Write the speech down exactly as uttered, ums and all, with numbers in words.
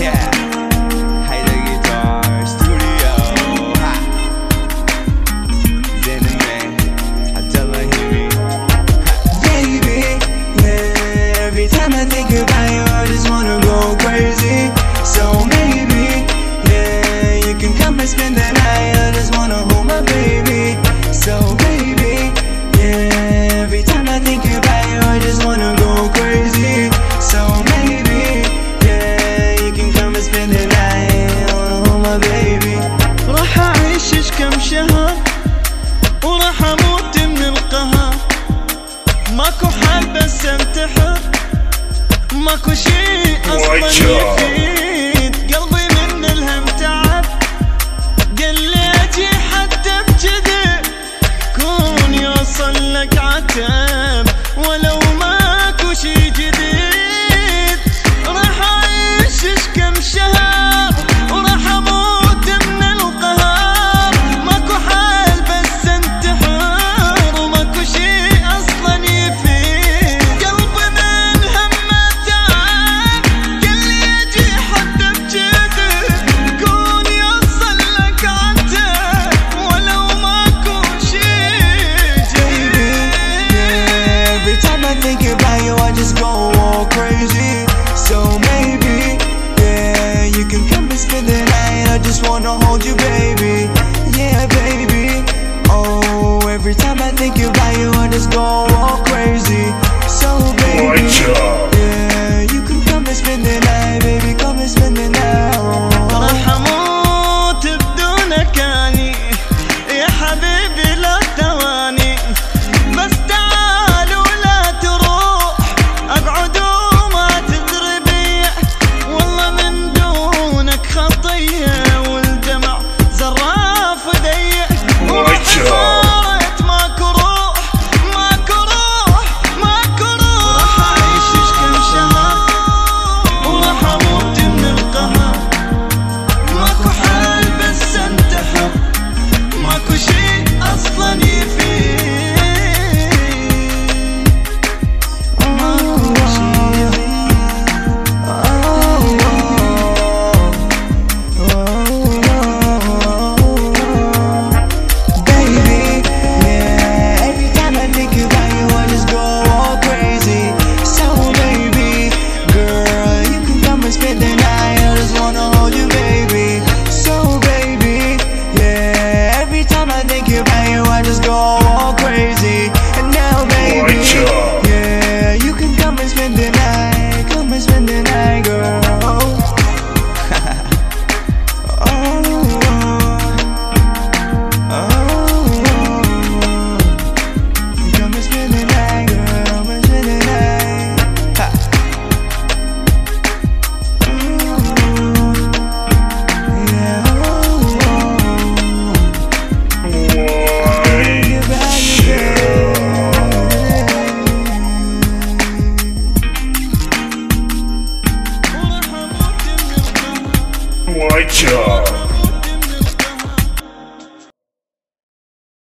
Spend the night, I just wanna hold my baby. So baby, yeah, every time I think about you, I just wanna go crazy. So maybe, yeah, you can come and spend the night, I wanna hold my baby. راح أعيشش كم شهر وراح أموت من القهر، ماكو حال بس انتحر، ماكو شي أصلاً يفيد، قلبي من الهم تعب، لك عتاب ولو ماكو شي جديد. راح أعيشش كم شهر وراح أموت من القهر، ماكو حال بس انتحر، وماكو شي أصلاً يفيد، قلبي من همه تعب، قلي يجي حتى بجديد، كون يوصل لك عتاب ولو ماكو شي. Every time I think about you, I just go all crazy. So maybe, yeah, you can come and spend the night, I just wanna hold you, baby. Yeah, baby. Oh, every time I think about you, I just go all crazy. So baby, yeah, you can come and spend the night, baby, come and spend the night. راح أموت بدونك أني يا حبيبي، لا ثواني بس I just go all crazy. And now baby, yeah, you can come and spend the night, come and spend the